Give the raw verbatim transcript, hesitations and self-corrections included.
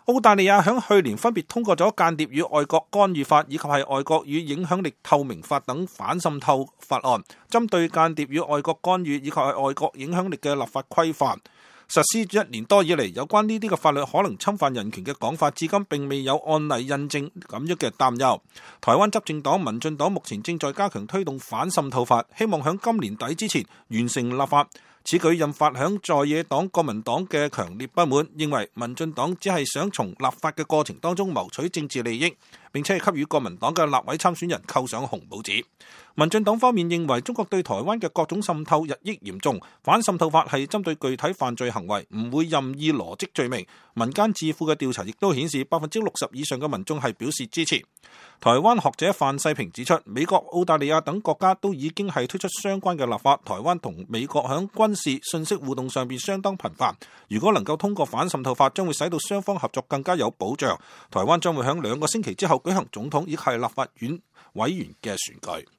澳大利亞響去年分別通過咗間諜與外國干預法以及係外國與影響力透明法等反滲透法案，針對間諜與外國干預以及係外國影響力嘅立法規範。實施一年多以嚟，有關呢啲嘅法律可能侵犯人權嘅講法，至今並未有案例印證咁樣嘅擔憂。台灣執政黨民進黨目前正在加強推動反滲透法，希望響今年底之前完成立法。此舉引發響在野黨國民黨嘅強烈不滿，認為民進黨只係想從立法嘅過程當中謀取政治利益，並且係給予國民黨嘅立委參選人扣上紅帽子。民進黨方面認為中國對台灣嘅各種滲透日益嚴重，反滲透法係針對具體犯罪行為，唔會任意羅織罪名。民間智庫嘅調查亦都顯示，百分之六十以上嘅民眾係表示支持。台灣學者范世平指出，美國、澳大利亞等國家都已經係推出相關嘅立法，台灣同美國響軍事、信息互動上邊相當頻繁。如果能夠通過反滲透法，將會使到雙方合作更加有保障。台灣將會響兩個星期之後舉行總統以及立法院委員嘅選舉。